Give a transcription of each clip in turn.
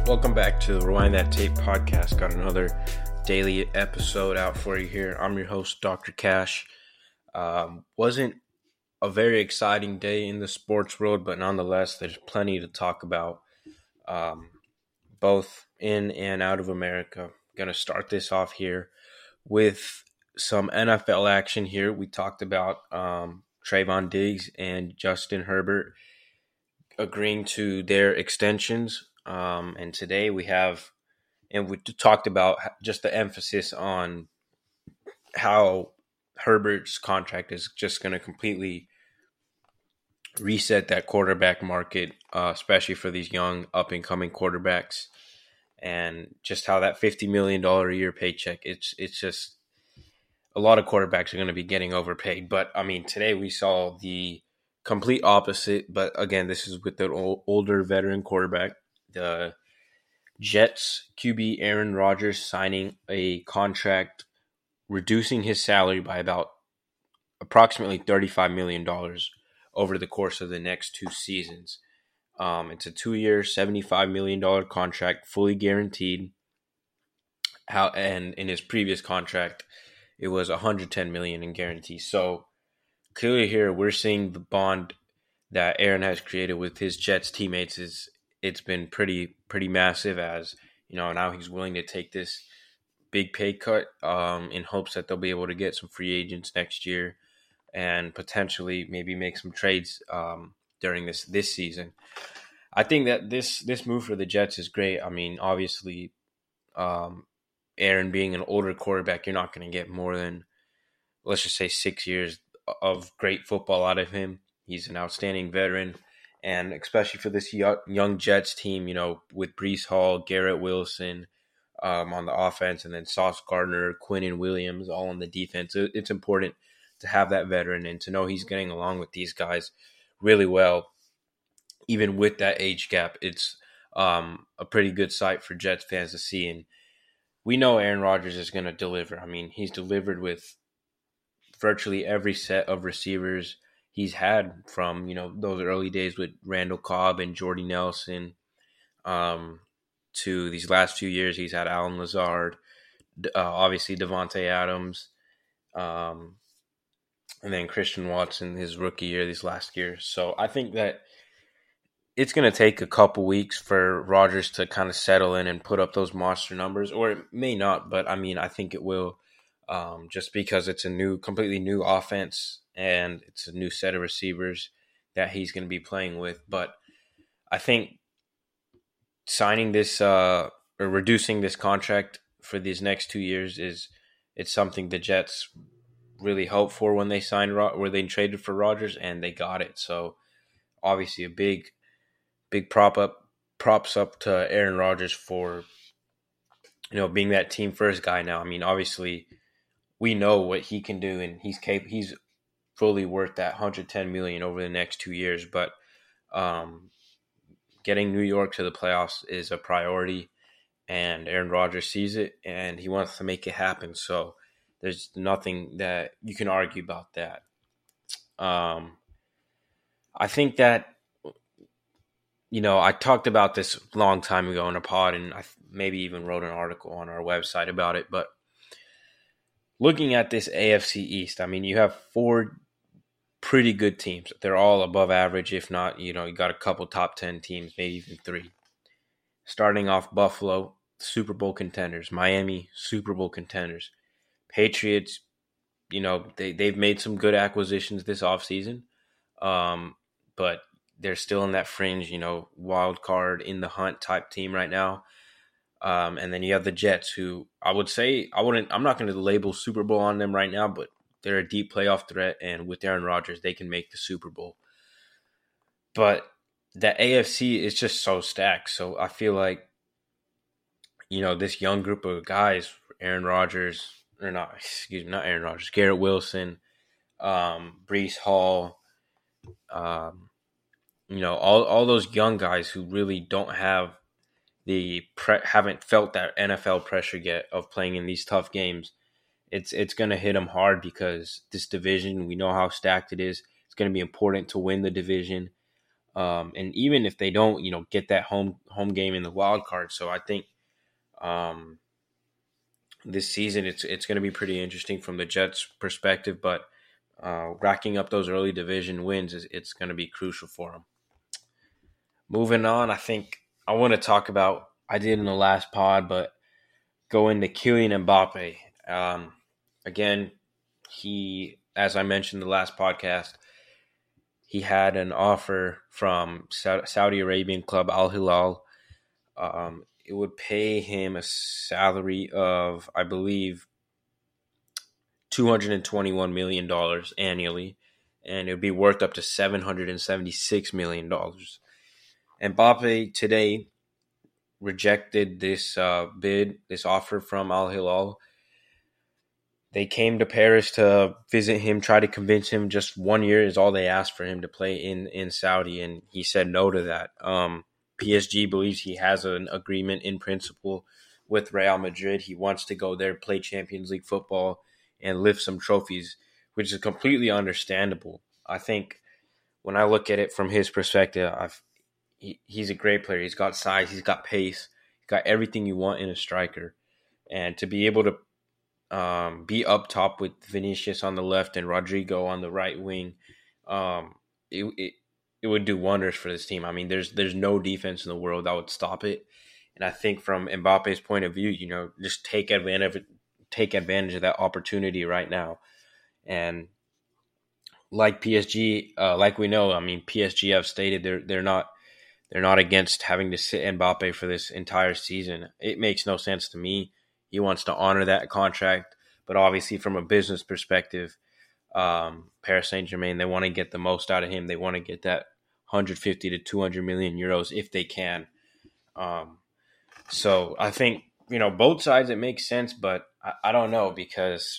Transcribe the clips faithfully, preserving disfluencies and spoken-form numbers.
Welcome back to the Rewind That Tape podcast. Got another daily episode out for you here. I'm your host, Doctor Cash. Um, wasn't a very exciting day in the sports world, but nonetheless, there's plenty to talk about, um, both in and out of America. Going to start this off here with some N F L action here. We talked about um, Trayvon Diggs and Justin Herbert agreeing to their extensions. Um, and today we have, and we talked about just the emphasis on how Herbert's contract is just going to completely reset that quarterback market, uh, especially for these young up-and-coming quarterbacks, and just how that fifty million dollars a year paycheck, it's it's just a lot of quarterbacks are going to be getting overpaid. But, I mean, today we saw the complete opposite, but again, this is with the older veteran quarterback. The Jets Q B Aaron Rodgers signing a contract, reducing his salary by about approximately thirty-five million dollars over the course of the next two seasons. Um, it's a two-year, seventy-five million dollars contract, fully guaranteed. How and in his previous contract, it was one hundred ten million dollars in guarantees. So clearly here, we're seeing the bond that Aaron has created with his Jets teammates is it's been pretty pretty massive, as you know, now he's willing to take this big pay cut um, in hopes that they'll be able to get some free agents next year and potentially maybe make some trades um, during this this season. I think that this this move for the Jets is great. I mean, obviously, um, Aaron being an older quarterback, you're not going to get more than, let's just say, six years of great football out of him. He's an outstanding veteran. And especially for this young Jets team, you know, with Breece Hall, Garrett Wilson um, on the offense, and then Sauce Gardner, Quinnen Williams all on the defense, it's important to have that veteran and to know he's getting along with these guys really well. Even with that age gap, it's um, a pretty good sight for Jets fans to see. And we know Aaron Rodgers is going to deliver. I mean, he's delivered with virtually every set of receivers he's had, from, you know, those early days with Randall Cobb and Jordy Nelson um, to these last few years. He's had Allen Lazard, uh, obviously Devontae Adams, um, and then Christian Watson his rookie year, this last year. So I think that it's going to take a couple weeks for Rodgers to kind of settle in and put up those monster numbers, or it may not, but I mean, I think it will, um, just because it's a new, completely new offense and it's a new set of receivers that he's going to be playing with. But I think signing this uh, or reducing this contract for these next two years is it's something the Jets really hoped for when they signed, where they traded for Rodgers, and they got it. So obviously a big, big prop up, props up to Aaron Rodgers for, you know, being that team first guy now. I mean, obviously we know what he can do, and he's capable. He's fully worth that one hundred ten million dollars over the next two years. But um, getting New York to the playoffs is a priority, and Aaron Rodgers sees it, and he wants to make it happen. So there's nothing that you can argue about that. Um, I think that, you know, I talked about this a long time ago in a pod, and I maybe even wrote an article on our website about it. But looking at this A F C East, I mean, you have four pretty good teams. They're all above average, if not, you know, you got a couple top ten teams, maybe even three. Starting off, Buffalo, Super Bowl contenders. Miami, Super Bowl contenders. Patriots, you know, they, they've made some good acquisitions this offseason, um, but they're still in that fringe, you know, wild card in the hunt type team right now. Um, and then you have the Jets, who I would say, I wouldn't, I'm not going to label Super Bowl on them right now, but they're a deep playoff threat, and with Aaron Rodgers, they can make the Super Bowl. But the A F C is just so stacked. So I feel like, you know, this young group of guys, Aaron Rodgers, or not, excuse me, not Aaron Rodgers, Garrett Wilson, um, Breece Hall, um, you know, all all those young guys who really don't have the pre- haven't felt that N F L pressure yet of playing in these tough games. It's it's going to hit them hard, because this division, we know how stacked it is. It's going to be important to win the division. Um, and even if they don't, you know, get that home home game in the wild card. So I think um, this season it's it's going to be pretty interesting from the Jets' perspective. But uh, racking up those early division wins is it's going to be crucial for them. Moving on, I think I want to talk about I did in the last pod, but go into Kylian Mbappe. Um, again, he, as I mentioned in the last podcast, he had an offer from Saudi Arabian club Al Hilal. Um, it would pay him a salary of, I believe, two hundred twenty-one million dollars annually, and it would be worth up to seven hundred seventy-six million dollars. Mbappe today rejected this uh, bid, this offer from Al Hilal. They came to Paris to visit him, try to convince him just one year is all they asked for him to play in, in Saudi, and he said no to that. Um, P S G believes he has an agreement in principle with Real Madrid. He wants to go there, play Champions League football, and lift some trophies, which is completely understandable. I think when I look at it from his perspective, I've, he, he's a great player. He's got size, he's got pace, he's got everything you want in a striker. And to be able to um, be up top with Vinicius on the left and Rodrigo on the right wing, um, it, it it would do wonders for this team. I mean, there's there's no defense in the world that would stop it. And I think from Mbappe's point of view, you know, just take advantage of it, take advantage of that opportunity right now. And like P S G, uh, like we know, I mean, P S G have stated they're they're not they're not against having to sit Mbappe for this entire season. It makes no sense to me. He wants to honor that contract, but obviously from a business perspective, um, Paris Saint-Germain, they want to get the most out of him. They want to get that one hundred fifty to two hundred million euros if they can. Um, so I think, you know, both sides, it makes sense, but I, I don't know, because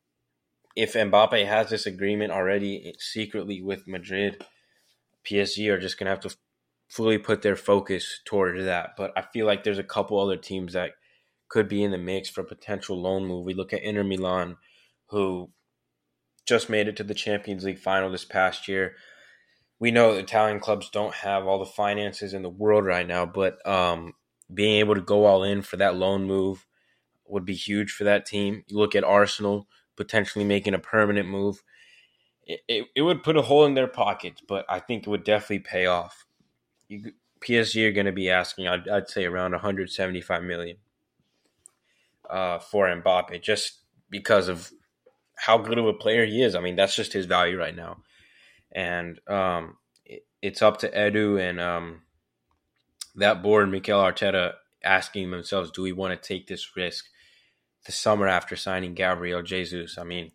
if Mbappe has this agreement already secretly with Madrid, P S G are just going to have to fully put their focus toward that. But I feel like there's a couple other teams that could be in the mix for a potential loan move. We look at Inter Milan, who just made it to the Champions League final this past year. We know Italian clubs don't have all the finances in the world right now, but um, being able to go all in for that loan move would be huge for that team. You look at Arsenal potentially making a permanent move. It, it, it would put a hole in their pockets, but I think it would definitely pay off. You, P S G are going to be asking, I'd, I'd say, around one hundred seventy-five million dollars uh, for Mbappe, just because of how good of a player he is. I mean, that's just his value right now. And um, it, it's up to Edu and um, that board, Mikel Arteta, asking themselves, do we want to take this risk the summer after signing Gabriel Jesus? I mean,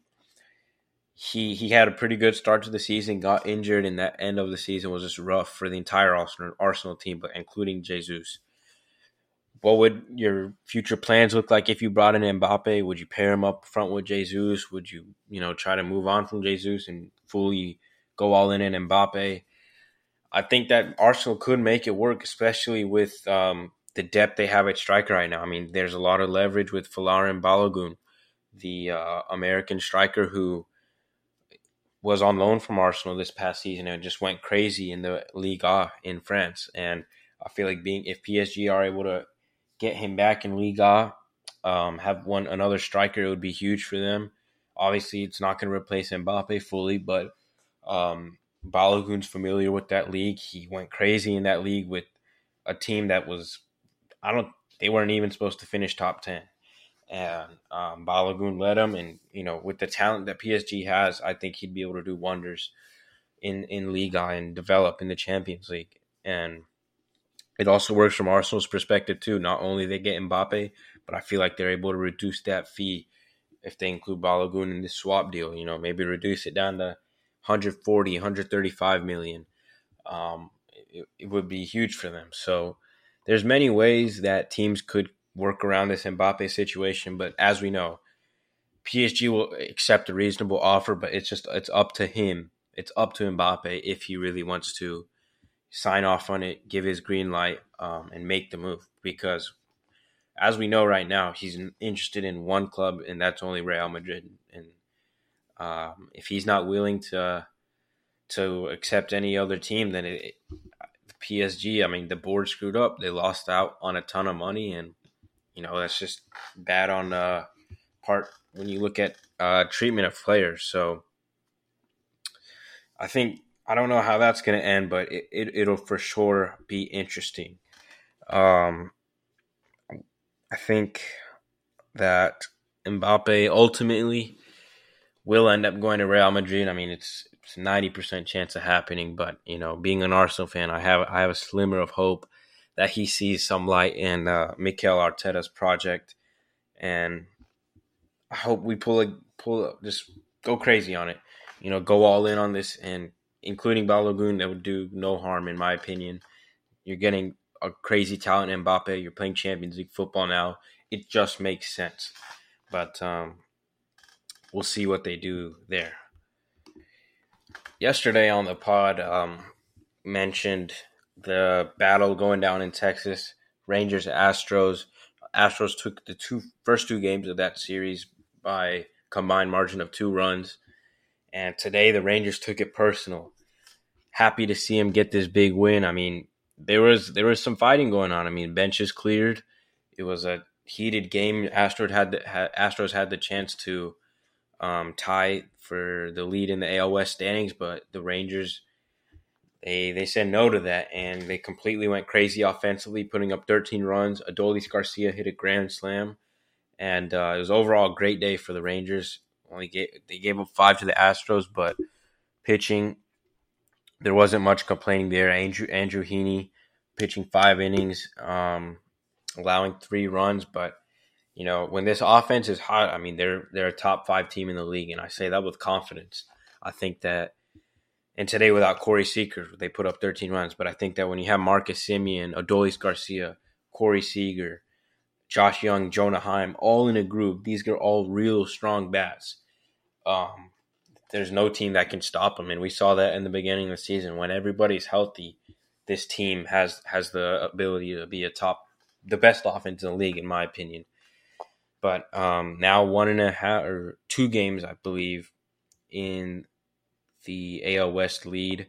he he had a pretty good start to the season, got injured, and that end of the season was just rough for the entire Arsenal, Arsenal team, but including Jesus. What would your future plans look like if you brought in Mbappe? Would you pair him up front with Jesus? Would you, you know, try to move on from Jesus and fully go all in in Mbappe? I think that Arsenal could make it work, especially with um, the depth they have at striker right now. I mean, there's a lot of leverage with Folarin Balogun, the uh, American striker who was on loan from Arsenal this past season and just went crazy in the Liga in France. And I feel like being if P S G are able to get him back in Liga, um, have one another striker, it would be huge for them. Obviously, it's not going to replace Mbappe fully, but um, Balogun's familiar with that league. He went crazy in that league with a team that was, I don't, they weren't even supposed to finish top ten. And um, Balogun led him, and you know, with the talent that P S G has, I think he'd be able to do wonders in in Liga and develop in the Champions League. And it also works from Arsenal's perspective too. Not only they get Mbappe, but I feel like they're able to reduce that fee if they include Balogun in this swap deal. You know, maybe reduce it down to one hundred forty, one hundred thirty-five million. Um, it, it would be huge for them. So there's many ways that teams could work around this Mbappe situation, but as we know, P S G will accept a reasonable offer, but it's just it's up to him. It's up to Mbappe if he really wants to sign off on it, give his green light, um, and make the move. Because as we know right now, he's interested in one club, and that's only Real Madrid. And um, if he's not willing to to accept any other team, then it, it, P S G, I mean, the board screwed up. They lost out on a ton of money, and, you know, that's just bad on uh, part when you look at uh, treatment of players. So I think, I don't know how that's going to end, but it, it, it'll for sure be interesting. Um, I think that Mbappe ultimately will end up going to Real Madrid. I mean, it's it's a ninety percent chance of happening, but, you know, being an Arsenal fan, I have I have a slimmer of hope that he sees some light in uh, Mikel Arteta's project, and I hope we pull a pull just go crazy on it. You know, go all in on this, and including Balogun, that would do no harm in my opinion. You're getting a crazy talent in Mbappe. You're playing Champions League football now. It just makes sense. But um, we'll see what they do there. Yesterday on the pod, um, mentioned the battle going down in Texas, Rangers, Astros. Astros took the two first two games of that series by combined margin of two runs. And today the Rangers took it personal. Happy to see him get this big win. I mean, there was there was some fighting going on. I mean, benches cleared. It was a heated game. Astros had the, had, Astros had the chance to um, tie for the lead in the A L West standings, but the Rangers, they they said no to that, and they completely went crazy offensively, putting up thirteen runs. Adolis Garcia hit a grand slam, and uh, it was overall a great day for the Rangers. Only gave, they gave up five to the Astros, but pitching, there wasn't much complaining there. Andrew Andrew Heaney pitching five innings, um, allowing three runs. But, you know, when this offense is hot, I mean, they're they're a top five team in the league, and I say that with confidence. I think that, and today without Corey Seager, they put up thirteen runs. But I think that when you have Marcus Semien, Adolis Garcia, Corey Seager, Josh Young, Jonah Heim, all in a group, these are all real strong bats. Um, there's no team that can stop them, and we saw that in the beginning of the season. When everybody's healthy, this team has has the ability to be a top, the best offense in the league, in my opinion. But um, now one and a half or two games, I believe, in the A L West lead.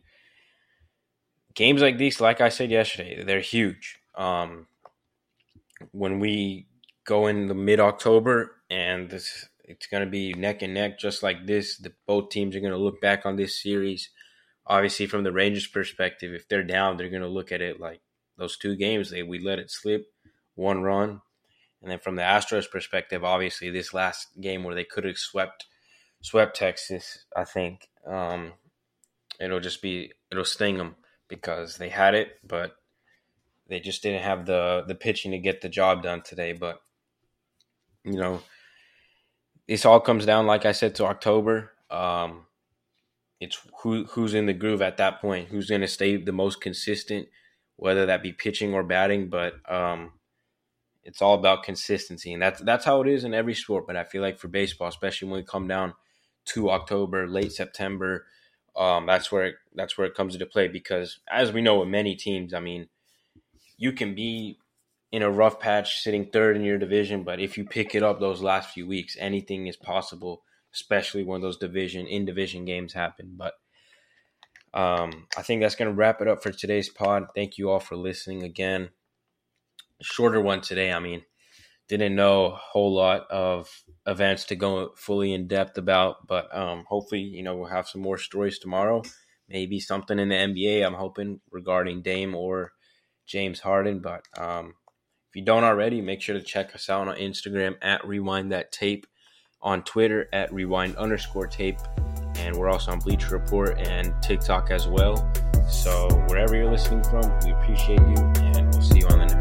Games like these, like I said yesterday, they're huge. Um, when we go in the mid-October and this, it's going to be neck and neck just like this, the, both teams are going to look back on this series. Obviously, from the Rangers' perspective, if they're down, they're going to look at it like those two games, they we let it slip, one run. And then from the Astros' perspective, obviously, this last game where they could have swept swept Texas, I think, um, it'll just be, it'll sting them because they had it, but they just didn't have the, the pitching to get the job done today. But, you know, this all comes down, like I said, to October. Um, it's who who's in the groove at that point, who's going to stay the most consistent, whether that be pitching or batting. But um, it's all about consistency, and that's that's how it is in every sport. But I feel like for baseball, especially when we come down to October, late September, um, that's where it, that's where it comes into play. Because as we know, with many teams, I mean, you can be in a rough patch, sitting third in your division, but if you pick it up those last few weeks, anything is possible, especially when those division in division games happen. But um, I think that's going to wrap it up for today's pod. Thank you all for listening again. Shorter one today. I mean, didn't know a whole lot of events to go fully in depth about, but um, hopefully, you know, we'll have some more stories tomorrow. Maybe something in the N B A, I'm hoping, regarding Dame or James Harden. But um, if you don't already, make sure to check us out on Instagram at Rewind That Tape, on Twitter at Rewind underscore tape, and we're also on Bleacher Report and TikTok as well. So wherever you're listening from, we appreciate you, and we'll see you on the next.